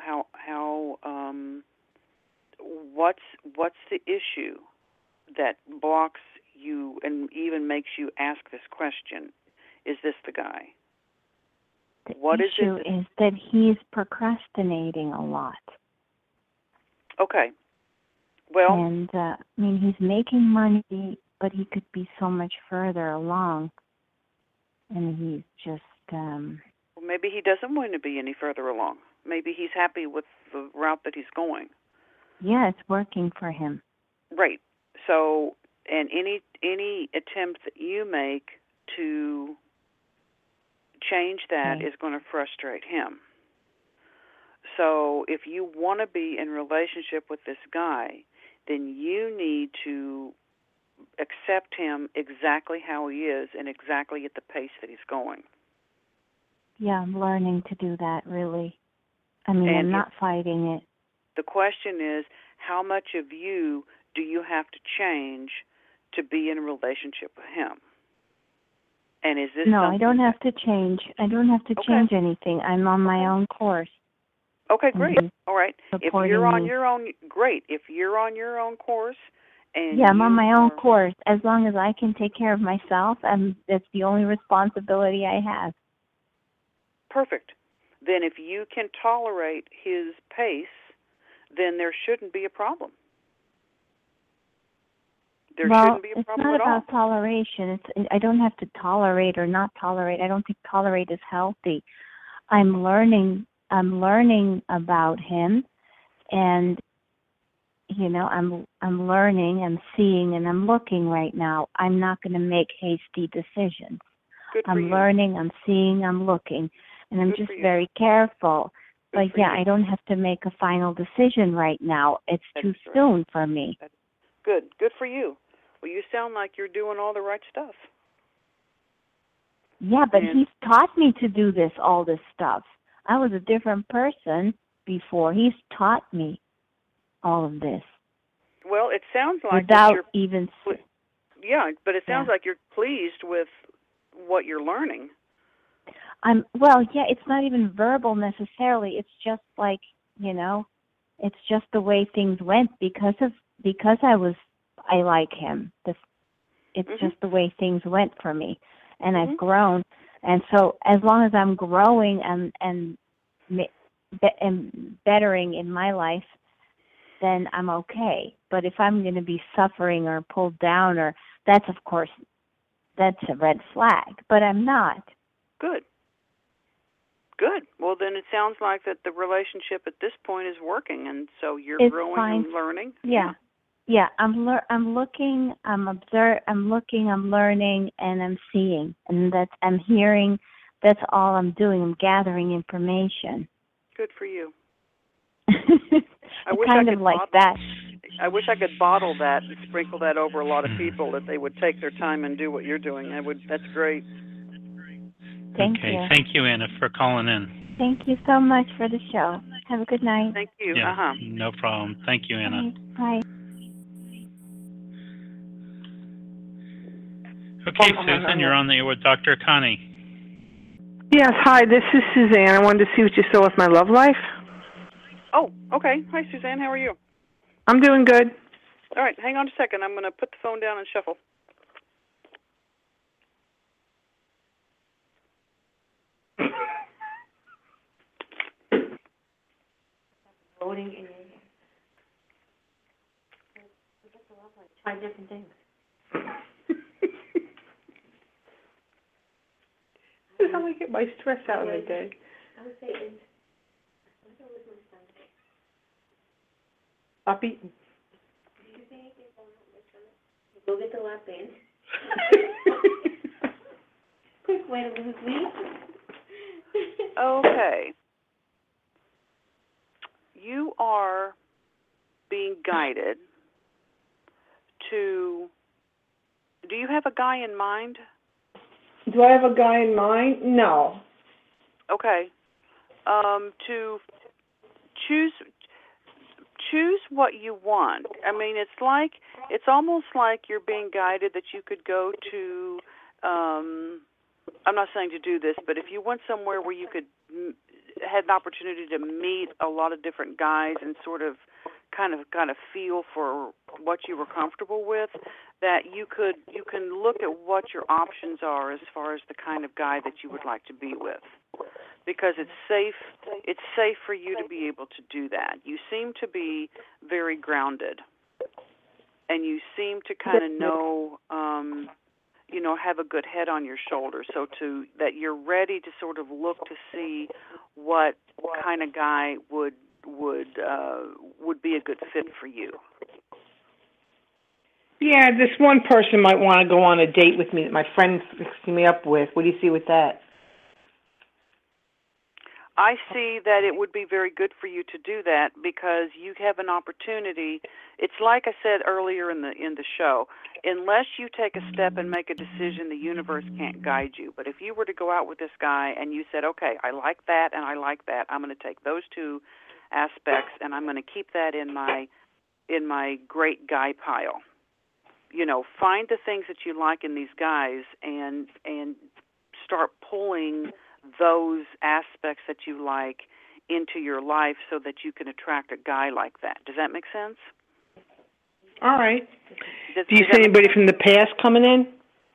S4: what's the issue that blocks you and even makes you ask this question? Is this the guy?
S7: The issue is that he's procrastinating a lot.
S4: Okay. Well,
S7: and I mean, he's making money, but he could be so much further along, and he's just.
S4: Well, maybe he doesn't want to be any further along. Maybe he's happy with the route that he's going.
S7: Yeah, it's working for him.
S4: Right. So, and any attempt that you make to change that is going to frustrate him. So if you want to be in relationship with this guy, then you need to accept him exactly how he is and exactly at the pace that he's going.
S7: Yeah, I'm learning to do that, really. I mean, I'm not fighting it.
S4: The question is, how much of you do you have to change to be in a relationship with him? And is this
S7: No, I don't have to change. I don't have to change anything. I'm on my own course.
S4: Okay, great. All right. If you're on your own, great. If you're on your own course, and
S7: I'm on my own course. As long as I can take care of myself, and that's the only responsibility I have.
S4: Perfect. Then if you can tolerate his pace, then there shouldn't be a problem. There shouldn't be a problem at all.
S7: It's not about toleration. I don't have to tolerate or not tolerate. I don't think tolerate is healthy. I'm learning about him, and I'm learning, I'm seeing, and I'm looking right now. I'm not going to make hasty decisions. I'm learning, I'm seeing, I'm looking, and I'm just very careful. But I don't have to make a final decision right now. It's too soon for me.
S4: Good for you. Well, you sound like you're doing all the right stuff.
S7: Yeah, but he's taught me to do all this stuff. I was a different person before. He's taught me all of this.
S4: Well, it sounds like
S7: without even.
S4: Yeah, but it sounds like you're pleased with what you're learning.
S7: It's not even verbal necessarily. It's just like, it's just the way things went because I like him. It's just the way things went for me, and I've grown. And so as long as I'm growing and bettering in my life, then I'm okay. But if I'm going to be suffering or pulled down, that's a red flag. But I'm not.
S4: Good. Well, then it sounds like that the relationship at this point is working, and so you're growing and learning.
S7: Yeah. I'm looking, I'm looking, I'm learning, and I'm seeing, and I'm hearing. That's all I'm doing. I'm gathering information.
S4: Good for you.
S7: I
S4: wish I could bottle that and sprinkle that over a lot of people, that they would take their time and do what you're doing. That's great.
S7: Thank you.
S3: Thank you, Anna, for calling in.
S7: Thank you so much for the show. Have a good night.
S4: Thank you.
S3: Yeah, no problem. Thank you, Anna.
S7: Bye.
S3: Okay, Susan, you're on the air with Dr. Connie.
S8: Yes, hi, this is Suzanne. I wanted to see what you saw with my love life.
S4: Oh, okay. Hi, Suzanne. How are you?
S8: I'm doing good.
S4: All right, hang on a second. I'm going to put the phone down and shuffle.
S9: Voting in try different things.
S8: This is how I get my stress out of my day.
S9: I would say it's
S8: Up eating.
S9: Do you think it's go get the lap band? Quick way to lose weight.
S4: Okay. You are being guided to. Do you have a guy in mind?
S8: Do I have a guy in mind? No.
S4: Okay. to choose what you want. I mean, it's almost like you're being guided that you could go to. I'm not saying to do this, but if you went somewhere where you could had an opportunity to meet a lot of different guys and sort of kind of feel for what you were comfortable with, that you can look at what your options are as far as the kind of guy that you would like to be with, because it's safe for you to be able to do that. You seem to be very grounded, and you seem to kind of know have a good head on your shoulders, so that you're ready to sort of look to see what kind of guy would be a good fit for you.
S8: Yeah, this one person might want to go on a date with me that my friend's fixing me up with. What do you see with that?
S4: I see that it would be very good for you to do that because you have an opportunity. It's like I said earlier in the show, unless you take a step and make a decision, the universe can't guide you. But if you were to go out with this guy and you said, okay, I like that and I like that, I'm going to take those two aspects and I'm going to keep that in my great guy pile. Find the things that you like in these guys and start pulling those aspects that you like into your life so that you can attract a guy like that. Does that make sense?
S8: All right. Do you see anybody from the past coming in?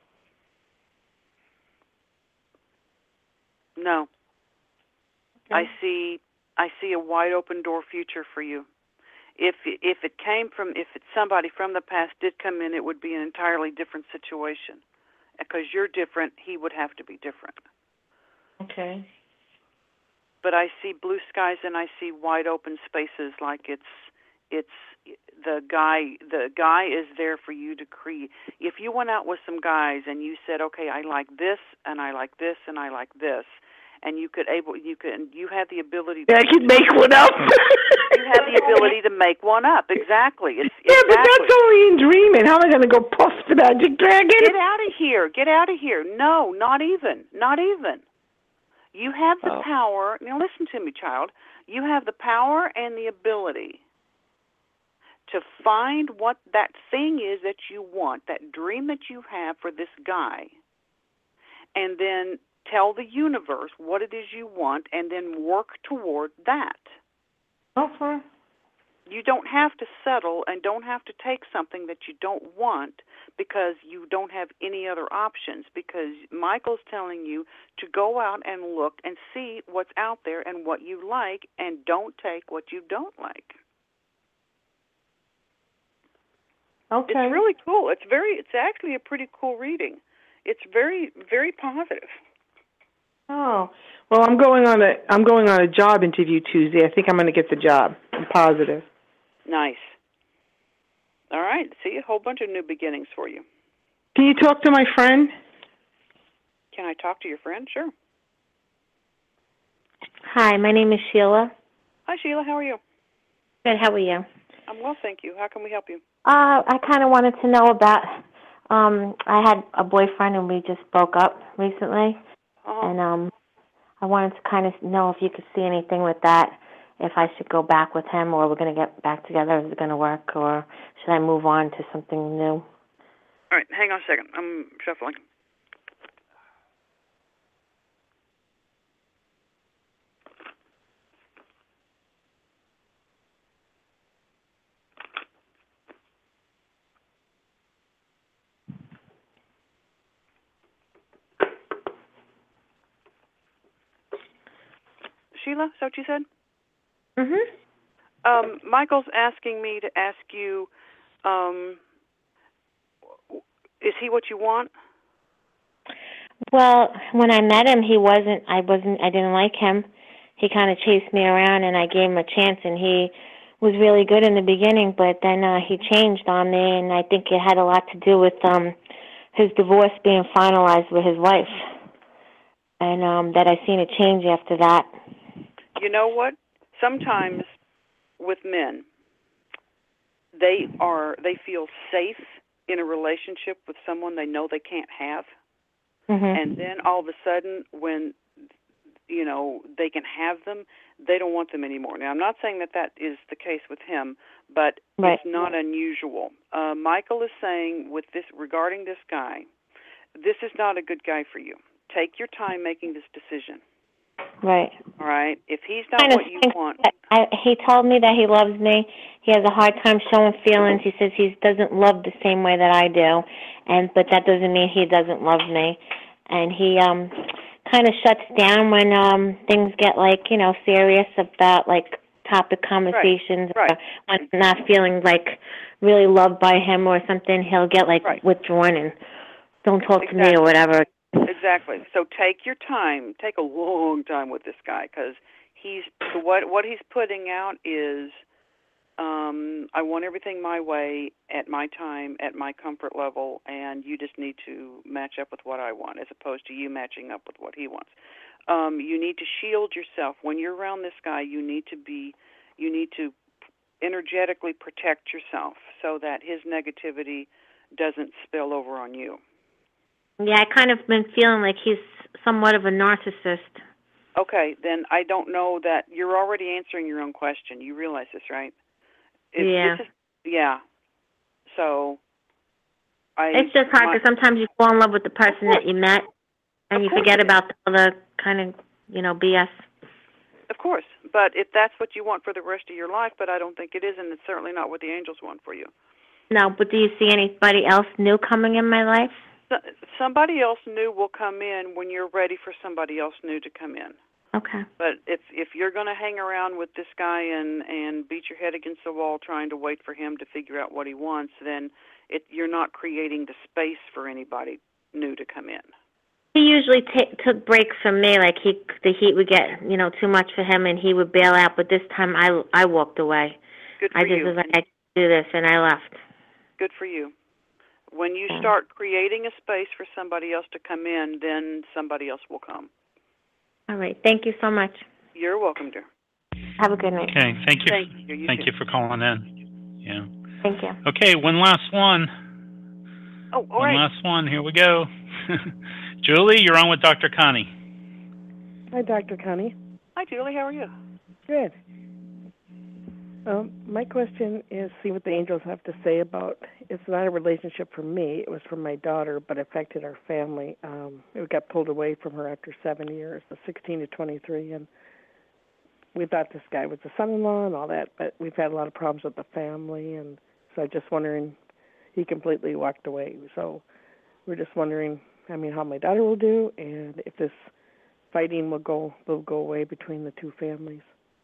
S4: No.
S8: Okay.
S4: I see a wide open door future for you. If somebody from the past did come in, it would be an entirely different situation. Because you're different, he would have to be different.
S8: Okay.
S4: But I see blue skies and I see wide open spaces, like it's the guy is there for you to create. If you went out with some guys and you said, okay, I like this and I like this and I like this, and you have the ability to
S8: I could make one up.
S4: You have the ability to make one up. Exactly.
S8: But that's only in dreaming. How am I going to go puff the magic dragon?
S4: Get out of here. Get out of here. No, not even. Not even. You have the power. Now listen to me, child. You have the power and the ability to find what that thing is that you want, that dream that you have for this guy, and then tell the universe what it is you want and then work toward that.
S8: Okay.
S4: You don't have to settle and don't have to take something that you don't want because you don't have any other options, because Michael's telling you to go out and look and see what's out there and what you like, and don't take what you don't like.
S8: Okay.
S4: It's really cool. It's actually a pretty cool reading. It's very, very positive.
S8: Oh, well, I'm going on a job interview Tuesday. I think I'm going to get the job. I'm positive.
S4: Nice. All right. See, a whole bunch of new beginnings for you.
S8: Can you talk to my friend?
S4: Can I talk to your friend? Sure.
S10: Hi, my name is Sheila.
S4: Hi, Sheila. How are you?
S10: Good. How are you?
S4: I'm well, thank you. How can we help you?
S10: I kind of wanted to know about. I had a boyfriend and we just broke up recently. And I wanted to kind of know if you could see anything with that, if I should go back with him or we're going to get back together, is it going to work, or should I move on to something new?
S4: All right, hang on a second. I'm shuffling. Sheila, is that what you said?
S10: Mm-hmm.
S4: Michael's asking me to ask you, is he what you want?
S10: Well, when I met him, I didn't like him. He kind of chased me around and I gave him a chance, and he was really good in the beginning, but then he changed on me, and I think it had a lot to do with his divorce being finalized with his wife, and that I seen a change after that.
S4: You know what? Sometimes with men, they feel safe in a relationship with someone they know they can't have.
S10: Mm-hmm.
S4: And then all of a sudden, when they can have them, they don't want them anymore. Now, I'm not saying that is the case with him, but It's not unusual. Michael is saying regarding this guy, this is not a good guy for you. Take your time making this decision.
S10: Right.
S4: All right? If he's not what you want.
S10: He told me that he loves me. He has a hard time showing feelings. He says he doesn't love the same way that I do, but that doesn't mean he doesn't love me. And he kind of shuts down when things get serious about topic conversations.
S4: Right.
S10: Or when I'm not feeling really loved by him or something, he'll get withdrawn and don't talk to me or whatever.
S4: Exactly. So take your time. Take a long time with this guy, because what he's putting out is, I want everything my way, at my time, at my comfort level, and you just need to match up with what I want, as opposed to you matching up with what he wants. You need to shield yourself when you're around this guy. You need to energetically protect yourself so that his negativity doesn't spill over on you.
S10: Yeah, I kind of been feeling like he's somewhat of a narcissist.
S4: Okay, then I don't know that you're already answering your own question. You realize this, right?
S10: Yeah.
S4: So,
S10: it's just hard because sometimes you fall in love with the person that you met, and you forget about all the kind of, BS.
S4: Of course, but if that's what you want for the rest of your life, but I don't think it is, and it's certainly not what the angels want for you.
S10: No, but do you see anybody else new coming in my life?
S4: Somebody else new will come in when you're ready for somebody else new to come in.
S10: Okay.
S4: But if you're going to hang around with this guy and beat your head against the wall trying to wait for him to figure out what he wants, then you're not creating the space for anybody new to come in.
S10: He usually took breaks from me, the heat would get too much for him, and he would bail out. But this time I walked away.
S4: Good for you.
S10: I just was like, I can't do this, and I left.
S4: Good for you. When you start creating a space for somebody else to come in, then somebody else will come.
S10: All right. Thank you so much.
S4: You're welcome, dear.
S10: Have a good night.
S3: Okay. Thank you.
S4: Thank
S3: you for calling in. Yeah.
S10: Thank you.
S3: Okay. One last one.
S4: Oh, all right.
S3: One last one. Here we go. Julie, you're on with Dr. Connie.
S11: Hi, Dr. Connie.
S4: Hi, Julie. How are you?
S11: Good. My question is, see what the angels have to say about, it's not a relationship for me, it was for my daughter, but affected our family. It got pulled away from her after 7 years, 16 to 23, and we thought this guy was a son-in-law and all that, but we've had a lot of problems with the family, and so I'm just wondering, he completely walked away. So we're just wondering, how my daughter will do, and if this fighting will go away between the two families.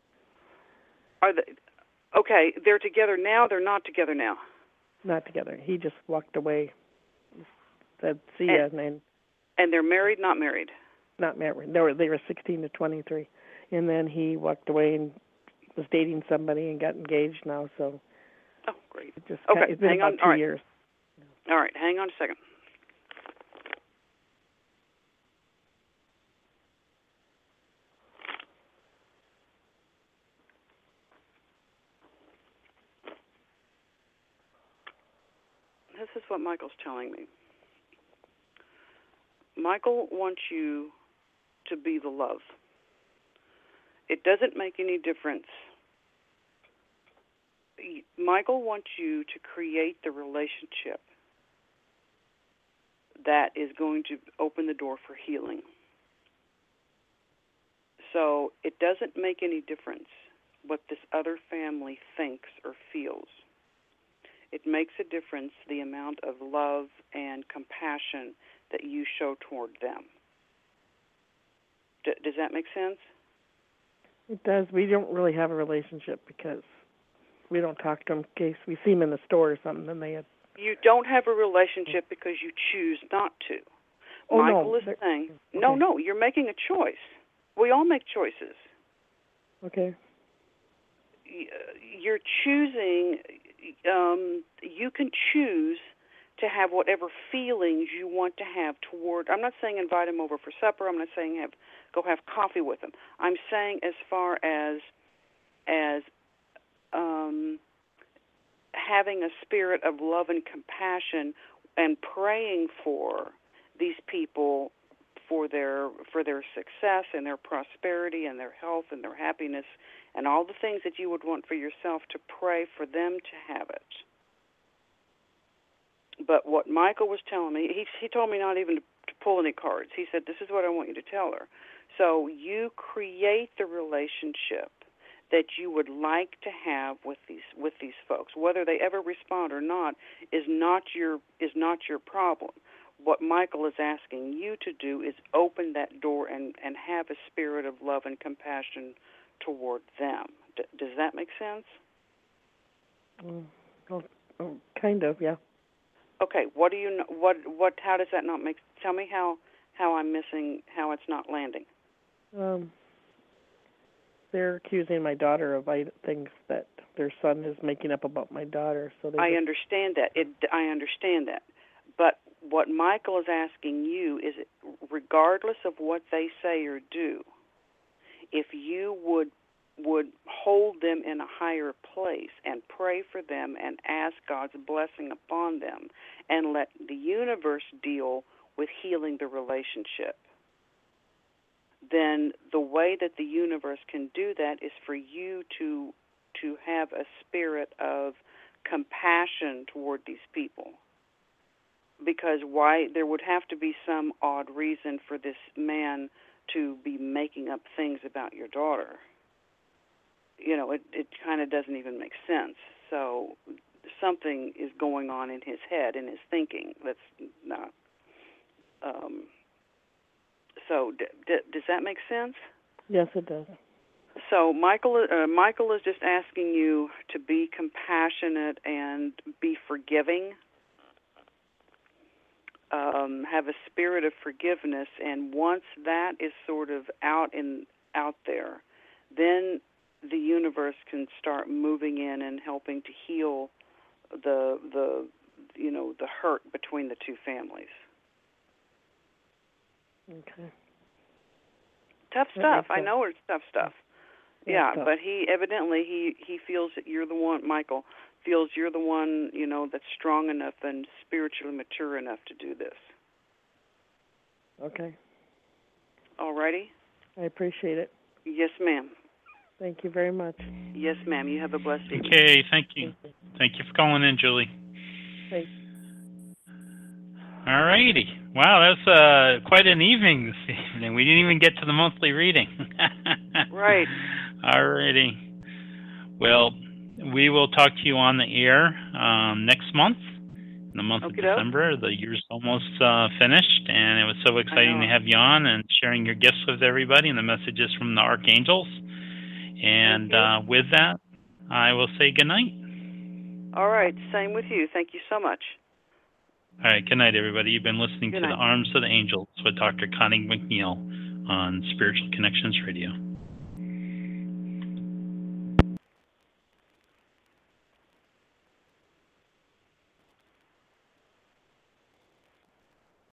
S4: Okay, they're together now, they're not together now?
S11: Not together. He just walked away, said, see ya.
S4: And they're married, not married?
S11: Not married. They were 16 to 23. And then he walked away and was dating somebody and got engaged now, so.
S4: Oh, great.
S11: It's been about 2 years.
S4: All right, hang on a second. This is what Michael's telling me. Michael wants you to be the love. It doesn't make any difference. Michael wants you to create the relationship that is going to open the door for healing. So it doesn't make any difference what this other family thinks or feels. It makes a difference the amount of love and compassion that you show toward them. Does that make sense?
S11: It does. We don't really have a relationship because we don't talk to them in case we see them in the store or something. Then they have...
S4: You don't have a relationship because you choose not to.
S11: Oh,
S4: Michael is saying, no, you're making a choice. We all make choices.
S11: Okay.
S4: You're choosing... you can choose to have whatever feelings you want to have toward. I'm not saying invite him over for supper. I'm not saying go have coffee with him. I'm saying as far as having a spirit of love and compassion and praying for these people for their success and their prosperity and their health and their happiness and all the things that you would want for yourself, to pray for them to have it. But what Michael was telling me, he told me not even to pull any cards. He said, this is what I want you to tell her. So you create the relationship that you would like to have with these folks. Whether they ever respond or not is not your problem. What Michael is asking you to do is open that door and have a spirit of love and compassion toward them. Does that make sense?
S11: Kind of, yeah.
S4: Okay. What do you know? What? How does that not make? Tell me how I'm missing. How it's not landing.
S11: They're accusing my daughter of things that their son is making up about my daughter. So
S4: I understand that. I understand that. But what Michael is asking you is, regardless of what they say or do, if you would hold them in a higher place and pray for them and ask God's blessing upon them and let the universe deal with healing the relationship, then the way that the universe can do that is for you to have a spirit of compassion toward these people. Because why there would have to be some odd reason for this man to be making up things about your daughter. You know, it kind of doesn't even make sense. So something is going on in his head, in his thinking, that's not... So does that make sense?
S11: Yes, it does.
S4: So Michael is just asking you to be compassionate and be forgiving. Have a spirit of forgiveness, and once that is sort of out there, then the universe can start moving in and helping to heal the hurt between the two families.
S11: Okay.
S4: Tough stuff. I know it's tough stuff. Yeah,
S11: tough.
S4: But he evidently he feels that you're the one, Michael, feels you're the one, that's strong enough and spiritually mature enough to do this.
S11: Okay.
S4: All righty?
S11: I appreciate it.
S4: Yes, ma'am.
S11: Thank you very much.
S4: Yes, ma'am. You have a blessed evening.
S3: Okay, thank you. Thank you for calling in, Julie.
S11: Thanks.
S3: All righty. Wow, that's quite an evening this evening. We didn't even get to the monthly reading.
S4: Right.
S3: All righty. Well, we will talk to you on the air next month, in the month of December. The year's almost finished, and it was so exciting to have you on and sharing your gifts with everybody and the messages from the archangels. And with that, I will say good night.
S4: All right. Same with you. Thank you so much.
S3: All right. Good night, everybody. You've been listening to The Arms of the Angels with Dr. Connie McNeil on Spiritual Connections Radio.